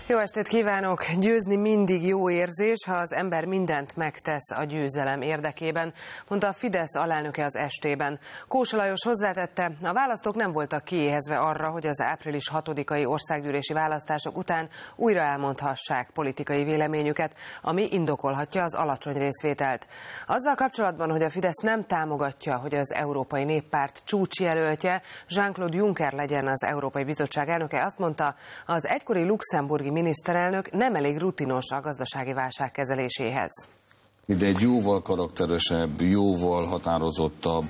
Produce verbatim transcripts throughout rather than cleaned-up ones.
Jó estét kívánok! Győzni mindig jó érzés, ha az ember mindent megtesz a győzelem érdekében, mondta a Fidesz alelnöke az estében. Kósa Lajos hozzátette, a választók nem voltak kiéhezve arra, hogy az április hatodikai országgyűlési választások után újra elmondhassák politikai véleményüket, ami indokolhatja az alacsony részvételt. Azzal kapcsolatban, hogy a Fidesz nem támogatja, hogy az Európai Néppárt csúcsjelöltje Jean-Claude Juncker legyen az Európai Bizottság elnöke, azt mondta, az egykori luxemburgi miniszterelnök nem elég rutinos a gazdasági válság kezeléséhez. De egy jóval karakteresebb, jóval határozottabb,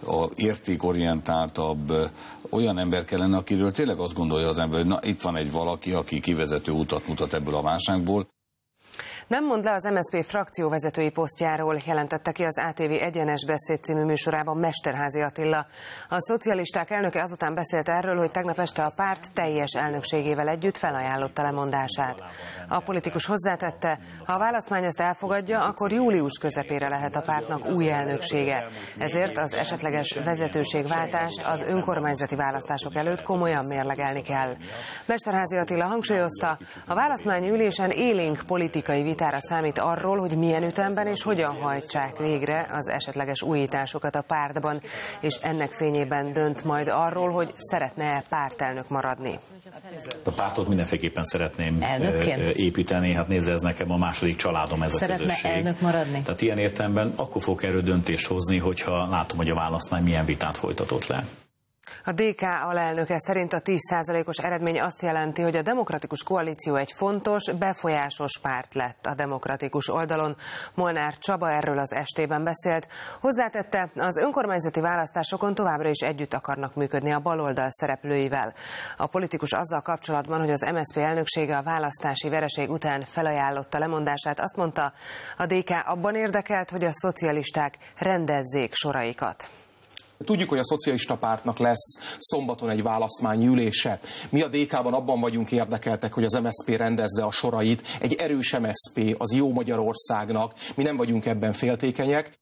értékorientáltabb olyan ember kellene, akiről tényleg azt gondolja az ember, hogy na, itt van egy valaki, aki kivezető utat mutat ebből a válságból. Nem mond le az em es zé pé frakcióvezetői posztjáról, jelentette ki az á té vé Egyenes Beszéd című műsorában Mesterházy Attila. A szocialisták elnöke azután beszélt erről, hogy tegnap este a párt teljes elnökségével együtt felajánlotta lemondását. A politikus hozzátette, ha a választmány ezt elfogadja, akkor július közepére lehet a pártnak új elnöksége. Ezért az esetleges vezetőségváltást az önkormányzati választások előtt komolyan mérlegelni kell. Mesterházy Attila hangsúlyozta, a választmányi ülésen élénk politikai vitára számít arról, hogy milyen ütemben és hogyan hajtsák végre az esetleges újításokat a pártban, és ennek fényében dönt majd arról, hogy szeretne-e pártelnök maradni. A pártot mindenféleképpen szeretném Elnökként? építeni, hát nézze, ez nekem a második családom, ez Szeretne a közösség. elnök maradni? Tehát ilyen értelemben akkor fogok erről döntést hozni, hogyha látom, hogy a választmány milyen vitát folytatott le. A dé ká alelnöke szerint a tíz százalékos eredmény azt jelenti, hogy a Demokratikus Koalíció egy fontos, befolyásos párt lett a demokratikus oldalon. Molnár Csaba erről az estében beszélt. Hozzátette, az önkormányzati választásokon továbbra is együtt akarnak működni a baloldal szereplőivel. A politikus azzal kapcsolatban, hogy az em es zé pé elnöksége a választási vereség után felajánlotta lemondását, azt mondta, a dé ká abban érdekelt, hogy a szocialisták rendezzék soraikat. Tudjuk, hogy a szocialista pártnak lesz szombaton egy választmányi ülése. Mi a dé ká-ban abban vagyunk érdekeltek, hogy az em es zé pé rendezze a sorait. Egy erős em es zé pé az jó Magyarországnak. Mi nem vagyunk ebben féltékenyek.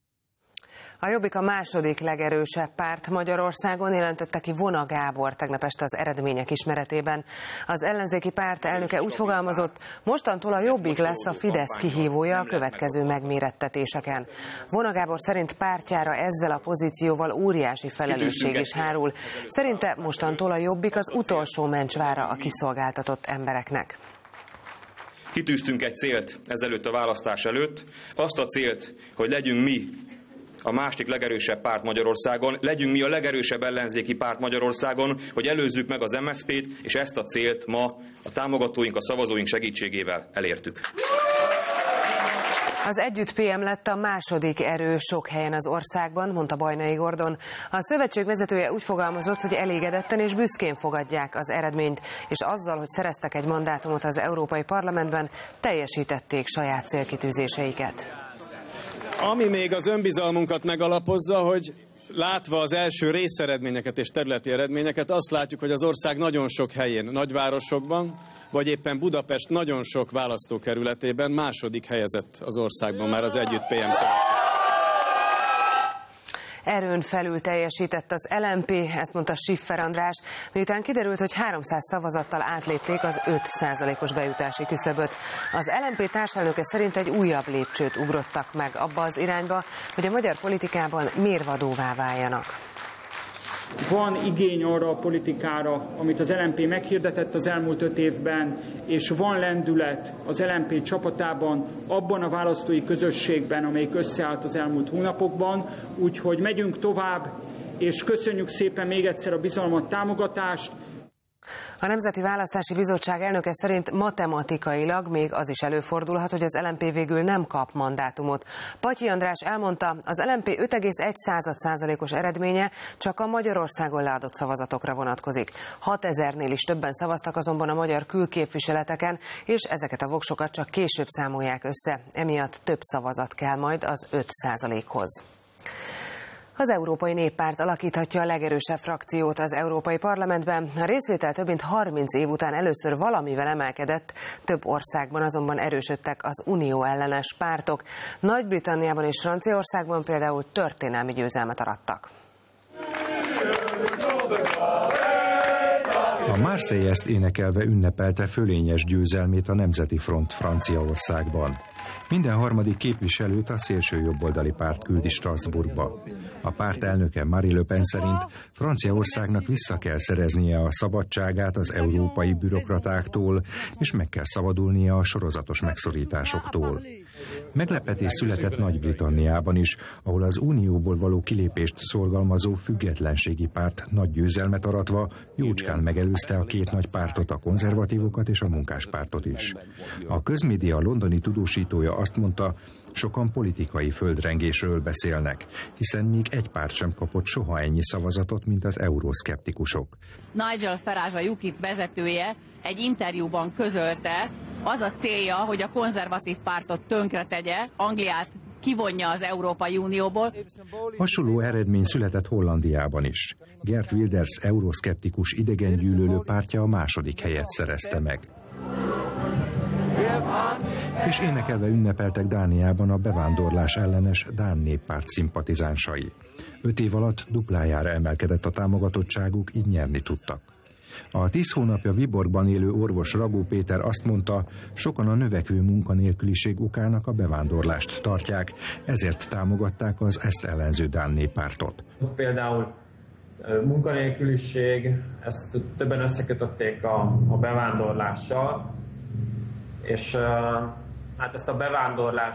A Jobbik a második legerősebb párt Magyarországon, jelentette ki Vona Gábor tegnap este az eredmények ismeretében. Az ellenzéki párt elnöke úgy fogalmazott, mostantól a Jobbik lesz a Fidesz kihívója a következő megmérettetéseken. Vona Gábor szerint pártjára ezzel a pozícióval óriási felelősség is hárul. Szerinte mostantól a Jobbik az utolsó mencsvára a kiszolgáltatott embereknek. Kitűztünk egy célt ezelőtt a választás előtt, azt a célt, hogy legyünk mi a másik legerősebb párt Magyarországon, legyünk mi a legerősebb ellenzéki párt Magyarországon, hogy előzzük meg az em es zé pét, és ezt a célt ma a támogatóink, a szavazóink segítségével elértük. Az Együtt pé em lett a második erő sok helyen az országban, mondta Bajnai Gordon. A szövetség vezetője úgy fogalmazott, hogy elégedetten és büszkén fogadják az eredményt, és azzal, hogy szereztek egy mandátumot az Európai Parlamentben, teljesítették saját célkitűzéseiket. Ami még az önbizalmunkat megalapozza, hogy látva az első részeredményeket és területi eredményeket, azt látjuk, hogy az ország nagyon sok helyén, nagyvárosokban, vagy éppen Budapest nagyon sok választókerületében második helyezett az országban már az Együtt pé em szerint. Erőn felül teljesített az el em pé, ezt mondta Schiffer András, miután kiderült, hogy háromszáz szavazattal átlépték az öt százalékos bejutási küszöböt. Az el em pé társelnöke szerint egy újabb lépcsőt ugrottak meg abba az irányba, hogy a magyar politikában mérvadóvá váljanak. Van igény arra a politikára, amit az el em pé meghirdetett az elmúlt öt évben, és van lendület az el em pé csapatában, abban a választói közösségben, amelyik összeállt az elmúlt hónapokban, úgyhogy megyünk tovább, és köszönjük szépen még egyszer a bizalmat, támogatást. A Nemzeti Választási Bizottság elnöke szerint matematikailag még az is előfordulhat, hogy az el em pé végül nem kap mandátumot. Patyi András elmondta, az el em pé öt egész egy százalékos eredménye csak a Magyarországon leadott szavazatokra vonatkozik. hatezernél is többen szavaztak azonban a magyar külképviseleteken, és ezeket a voksokat csak később számolják össze. Emiatt több szavazat kell majd az öt százalékhoz. Az Európai Néppárt alakíthatja a legerősebb frakciót az Európai Parlamentben. A részvétel több mint harminc év után először valamivel emelkedett, több országban azonban erősödtek az unió ellenes pártok. Nagy-Britanniában és Franciaországban például történelmi győzelmet arattak. A Marseillaise-t énekelve ünnepelte fölényes győzelmét a Nemzeti Front Franciaországban. Minden harmadik képviselőt a szélsőjobboldali párt küldi Strasbourgba. A párt elnöke Marine Le Pen szerint Franciaországnak vissza kell szereznie a szabadságát az európai bürokratáktól, és meg kell szabadulnia a sorozatos megszorításoktól. Meglepetés született Nagy-Britanniában is, ahol az unióból való kilépést szorgalmazó függetlenségi párt nagy győzelmet aratva jócskán megelőzte a két nagy pártot, a konzervatívokat és a munkáspártot is. A közmédia londoni tudósítója azt mondta, sokan politikai földrengésről beszélnek, hiszen még egy párt sem kapott soha ennyi szavazatot, mint az euroszkeptikusok. Nigel Farage, a UKIP vezetője egy interjúban közölte, az a célja, hogy a konzervatív pártot tönkretegye, Angliát kivonja az Európai Unióból. Hasonló eredmény született Hollandiában is. Geert Wilders euroszkeptikus idegengyűlölő pártja a második helyet szerezte meg. És énekelve ünnepeltek Dániában a bevándorlás ellenes Dán néppárt szimpatizánsai. Öt év alatt duplájára emelkedett a támogatottságuk, így nyerni tudtak. A tíz hónapja Viborgban élő orvos Ragó Péter azt mondta, sokan a növekvő munkanélküliség okának a bevándorlást tartják, ezért támogatták az ezt ellenző Dán néppártot. Például munkanélküliség, ezt többen összekötötték a, a bevándorlással, és hát ezt a bevándorlás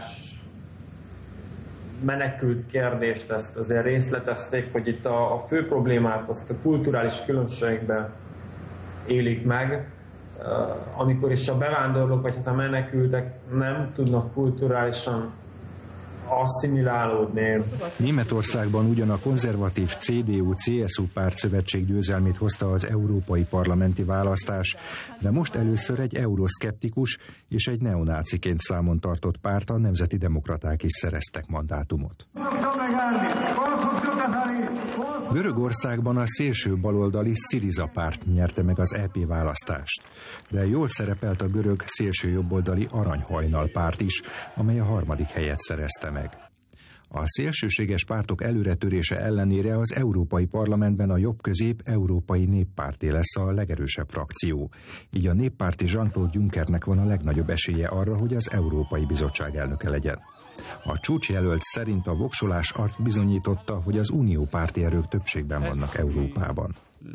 menekült kérdést, ezt azért részletezték, hogy itt a, a fő problémát azt a kulturális különbségben élik meg, amikor is a bevándorlók vagy hát a menekültek nem tudnak kulturálisan asszimilálódni. Németországban ugyan a konzervatív cé dé u cé es u pártszövetség győzelmét hozta az európai parlamenti választás, de most először egy euroszkeptikus és egy neonáciként számon tartott párt, a Nemzeti Demokraták is szereztek mandátumot. Görögországban a szélső baloldali Syriza párt nyerte meg az é pé választást, de jól szerepelt a görög szélső jobboldali Aranyhajnal párt is, amely a harmadik helyet szerezte meg. A szélsőséges pártok előretörése ellenére az Európai Parlamentben a jobb-közép Európai Néppárté lesz a legerősebb frakció. Így a néppárti Jean-Claude Junckernek van a legnagyobb esélye arra, hogy az Európai Bizottság elnöke legyen. A csúcsjelölt szerint a voksolás azt bizonyította, hogy az uniópárti erők többségben vannak Európában.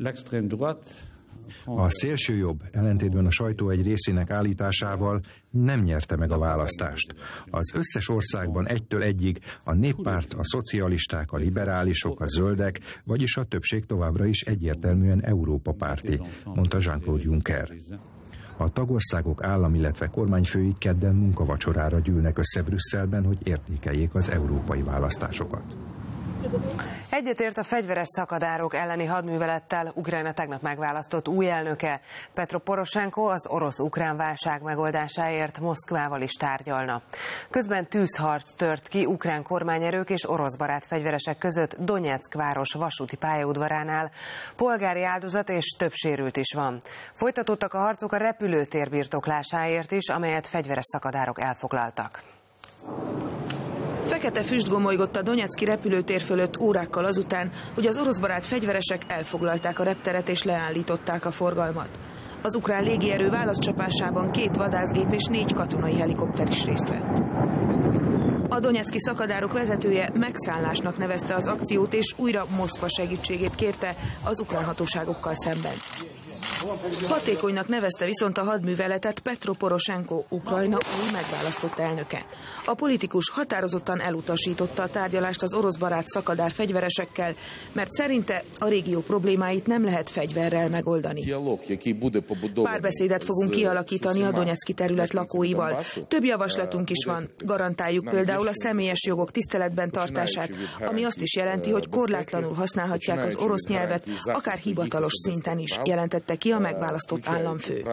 A szélsőjobb, ellentétben a sajtó egy részének állításával nem nyerte meg a választást. Az összes országban egytől egyig a néppárt, a szocialisták, a liberálisok, a zöldek, vagyis a többség továbbra is egyértelműen Európa párti, mondta Jean-Claude Juncker. A tagországok állam, illetve kormányfői kedden munkavacsorára gyűlnek össze Brüsszelben, hogy értékeljék az európai választásokat. Egyetért a fegyveres szakadárok elleni hadművelettel Ukrajna tegnap megválasztott új elnöke. Petro Poroshenko az orosz-ukrán válság megoldásáért Moszkvával is tárgyalna. Közben tűzharc tört ki ukrán kormányerők és orosz barát fegyveresek között Donyeck város vasúti pályaudvaránál. Polgári áldozat és több sérült is van. Folytatódtak a harcok a repülőtér birtoklásáért is, amelyet fegyveres szakadárok elfoglaltak. Fekete füst gomolygott a Donyecky repülőtér fölött órákkal azután, hogy az oroszbarát fegyveresek elfoglalták a repteret és leállították a forgalmat. Az ukrán légierő válaszcsapásában két vadászgép és négy katonai helikopter is részt vett. A donyecky szakadárok vezetője megszállásnak nevezte az akciót, és újra Moszkva segítségét kérte az ukrán hatóságokkal szemben. Hatékonynak nevezte viszont a hadműveletet Petro Poroshenko, Ukrajna új megválasztott elnöke. A politikus határozottan elutasította a tárgyalást az oroszbarát szakadár fegyveresekkel, mert szerinte a régió problémáit nem lehet fegyverrel megoldani. Párbeszédet fogunk kialakítani a donyecky terület lakóival. Több javaslatunk is van. Garantáljuk például a személyes jogok tiszteletben tartását, ami azt is jelenti, hogy korlátlanul használhatják az orosz nyelvet, akár hivatalos szinten is, jelentette ki a megválasztott államfő.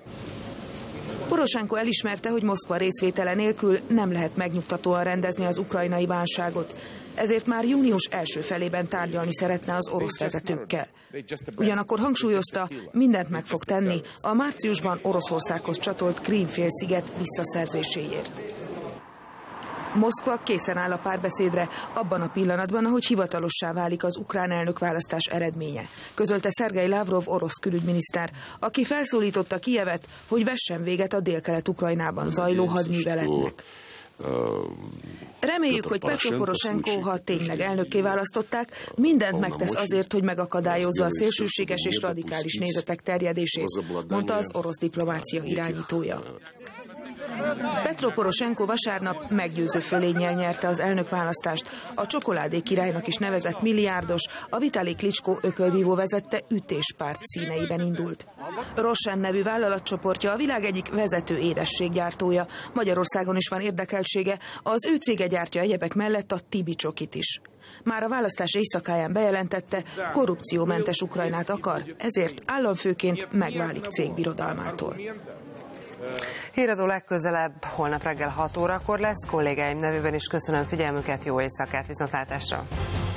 Poroshenko elismerte, hogy Moszkva részvétele nélkül nem lehet megnyugtatóan rendezni az ukrajnai válságot, ezért már június első felében tárgyalni szeretne az orosz vezetőkkel. Ugyanakkor hangsúlyozta, mindent meg fog tenni a márciusban Oroszországhoz csatolt Krím-félsziget visszaszerzéséért. Moszkva készen áll a párbeszédre abban a pillanatban, ahogy hivatalossá válik az ukrán elnökválasztás eredménye, közölte Szergej Lavrov orosz külügyminiszter, aki felszólította Kijevet, hogy vessen véget a délkelet-Ukrajnában zajló hadműveletnek. Reméljük, hogy Petro Poroshenko, ha tényleg elnökké választották, mindent megtesz azért, hogy megakadályozza a szélsőséges és radikális nézetek terjedését, mondta az orosz diplomácia irányítója. Petro Poroshenko vasárnap meggyőző fölénnyel nyerte az elnökválasztást. A csokoládé királynak is nevezett milliárdos, a Vitali Klitschko ökölvívó vezette ütéspárt színeiben indult. Rosen nevű vállalatcsoportja a világ egyik vezető édességgyártója. Magyarországon is van érdekeltsége, az ő cége gyártja egyebek mellett a Tibi csokit is. Már a választás éjszakáján bejelentette, korrupciómentes Ukrajnát akar, ezért államfőként megválik cégbirodalmától. Híradó legközelebb holnap reggel hat órakor lesz. Kollégáim nevében is köszönöm figyelmüket, jó éjszakát, viszontlátásra!